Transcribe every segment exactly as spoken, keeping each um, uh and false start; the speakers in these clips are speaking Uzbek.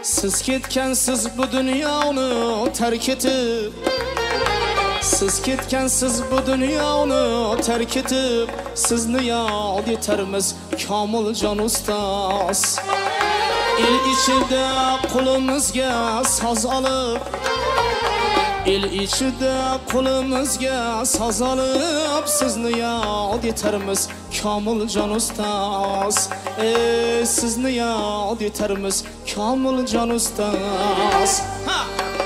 Siz ketgansiz bu dunyoni tark etib, siz ketgansiz bu dunyoni tark etib, sizni yod etarmiz Komiljon ustoz. El ichida qo'limizga soz olib, el ichida qo'limizga soz olib, sizni yod etarmiz Komiljon ustoz. Ey sizni yod etarmiz Komiljon ustoz. Ha!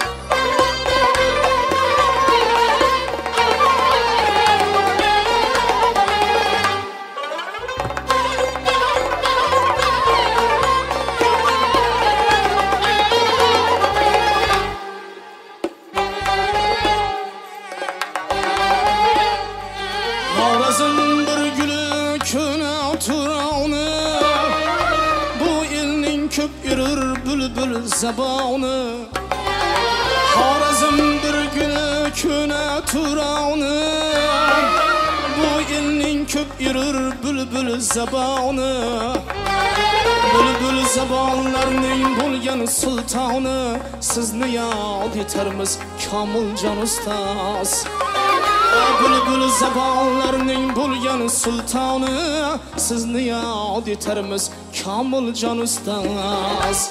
Zaboni Xorazm bir kuni kuni turoni, bu elning ko'p yurur bulbul zaboni. Bulbul zabonlarning bo'lgan sultoni, sizni yod etarmiz Komiljon ustoz. Bulbul zabonlarning bo'lgan sultoni, sizni yod etarmiz Komiljon ustoz.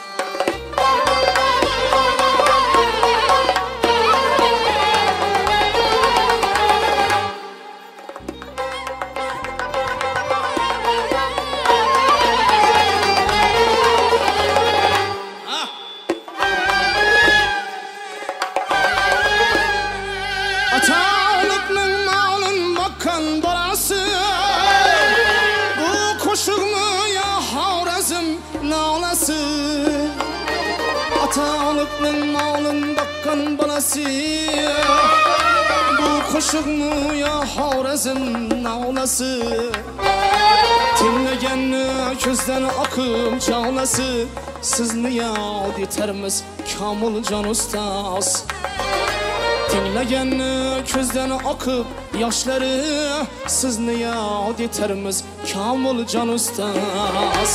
Bu qo'shiqmi ya Xorazm nolasi, tinlaganni ko'zdan oqib jonlasi, sizni yod etarmiz Komiljon ustoz. Tinlaganni ko'zdan oqib yoshlari, sizni yod etarmiz Komiljon ustoz.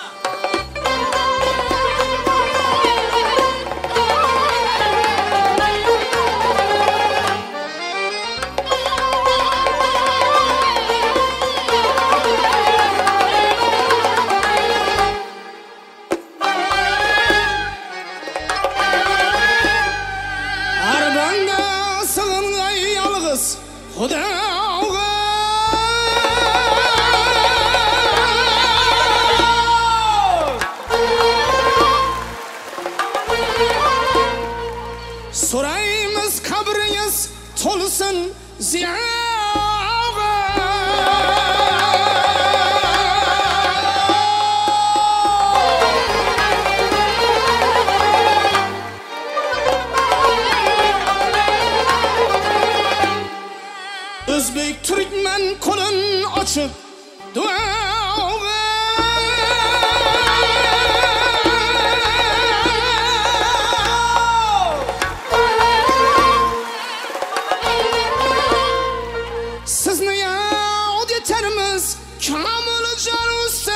Soraymiz kabringiz to'lsin ziyoga. O'zbek turkman qo'lin ochib duoga. Sizni yod etarmiz Komiljon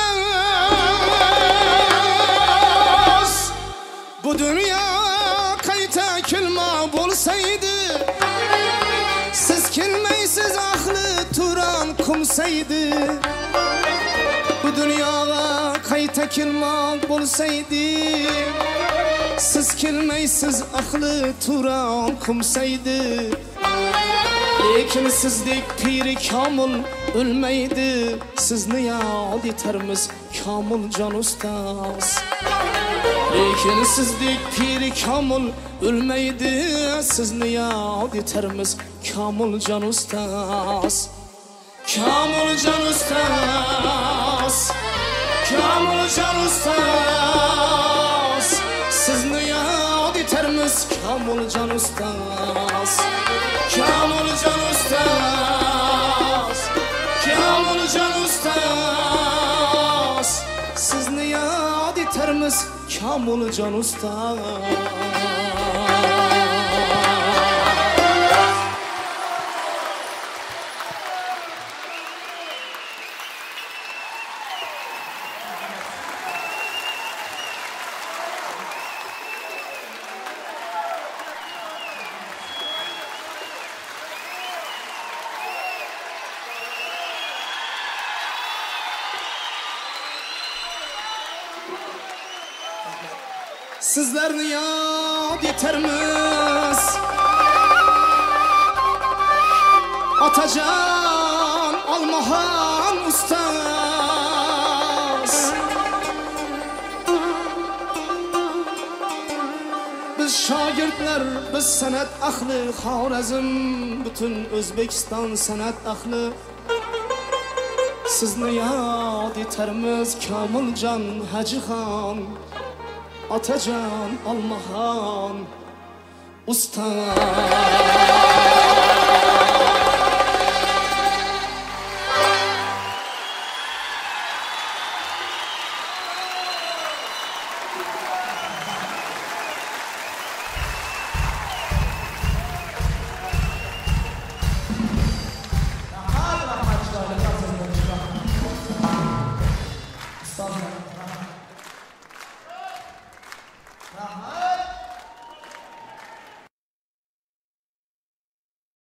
ustoz. Bu dunyo qayta kelma bo'lsaydi, siz kelmaysiz ahli Turon kumsaydi. Bu dunyoga qayta kelmoq bo'lsaydi, siz kelmaysiz ahli Turon kumsaydi. Lekin sizdek piri komil o'lmaydi, sizni yod etarmiz Komiljon ustoz. Lekin sizdek piri komil o'lmaydi, sizni yod etarmiz Komiljon ustoz. Komiljon ustoz, Komiljon ustoz, sizni yod etarmiz Komiljon ustoz. Komiljon ustoz, Komiljon ustoz, sizni yod etarmiz Komiljon ustoz. Sizlarni yod etarmiz Otajon Olmaxon ustoz. Biz shogirdlar, biz san'at ahli, Xorazm butun O'zbekiston san'at ahli. Sizni yod etarmiz Komiljon Hajixon, Otajon Olmaxon ustoz.